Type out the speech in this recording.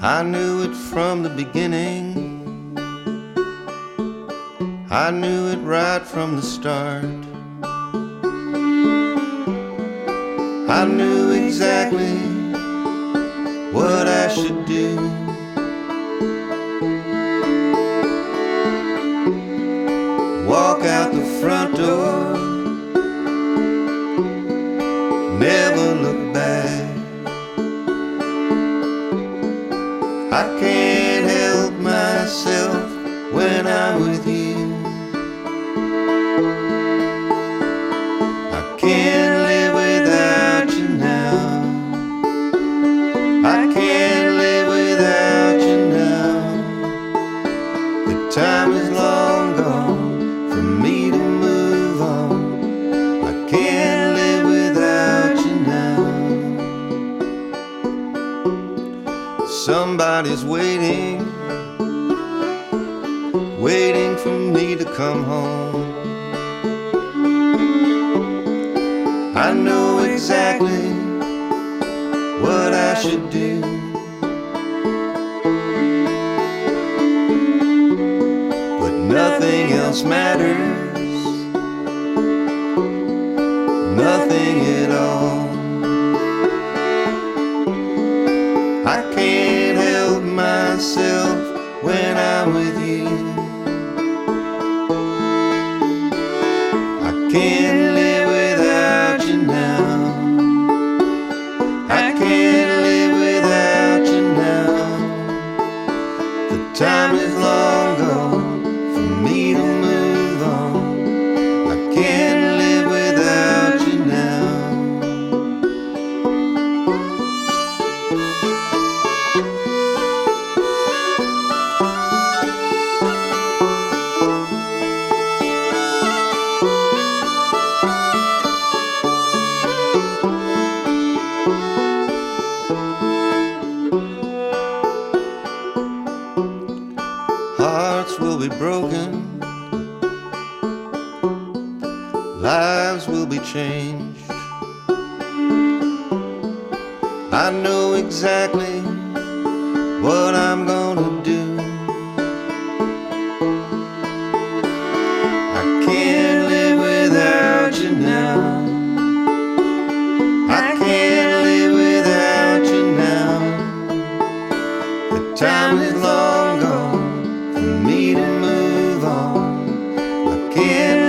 I knew it from the beginning. I knew it right from the start. I knew exactly what I should do. Walk out the front door, never look back. I can't help myself when I'm with you. I can't live without you now. I can't live without you now. The time is long gone for me to move on. I can't live without you now. Somebody's waiting, waiting for me to come home. I know exactly what I should do. But nothing else matters, nothing at all. I can't help myself when I'm with you. I can't live without you now. I can't live without you now. The time is long gone for me to move on. I can't live without you now. Hearts will be broken, lives will be changed. I know exactly what I'm gonna do. I can't live without you now. I can't live without you now. The time is long gone for me to move on. I can't